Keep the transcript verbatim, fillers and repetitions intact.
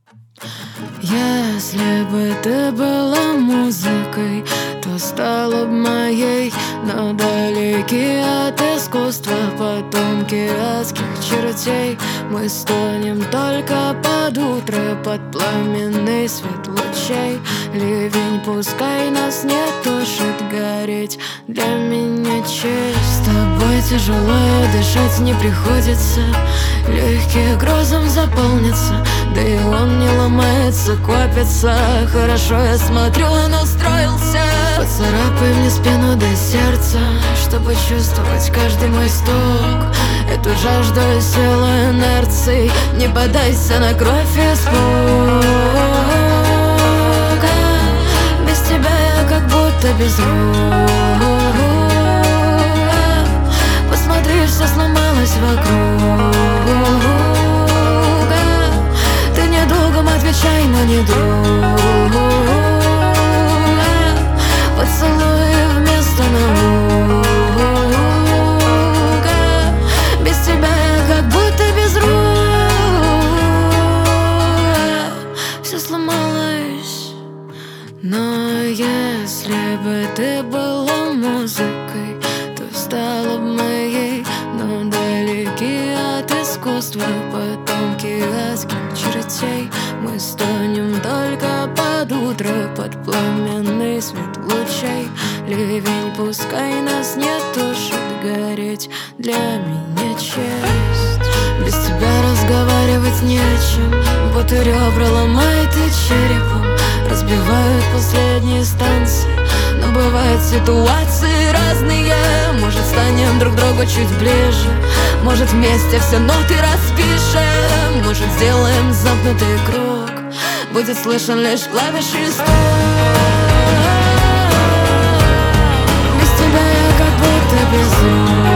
Если бы ты была музыкой, то стала б моей. Но далеки от искусства потомки адских чертей. Мы стонем только под утро, под пламенный свет лучей. Ливень пускай нас не тушит, гореть для меня честь. С тобой тяжело дышать не приходится, легкие грозом заполнятся, да и он не ломается, копится. Хорошо, я смотрю, он устроился. Поцарапай мне спину до сердца, чтобы чувствовать каждый мой стук. Эту жажду силу инерции, не поддайся на кровь и испуг. Без тебя я как будто без рук. Посмотри, все сломалось вокруг. Ты недолгом отвечай, но не друг. Поцелуй вместо наук. Без тебя я как будто без рук. Все сломалось. Но если бы ты была музыкой, то стала бы моей. Но далеки от искусства потомки адских чертей. Мы стонем только под утро, под пламенный свет лучей. Ливень пускай нас не тушит, гореть для меня честь. Без тебя разговаривать не о чем, вот и ребра ломает и черепом разбивают последние станции. Но бывают ситуации разные. Может, станем друг другу чуть ближе, может, вместе все ноты распишем, может, сделаем замкнутый круг, будет слышен лишь клавиши стук. Без тебя я как будто без рук.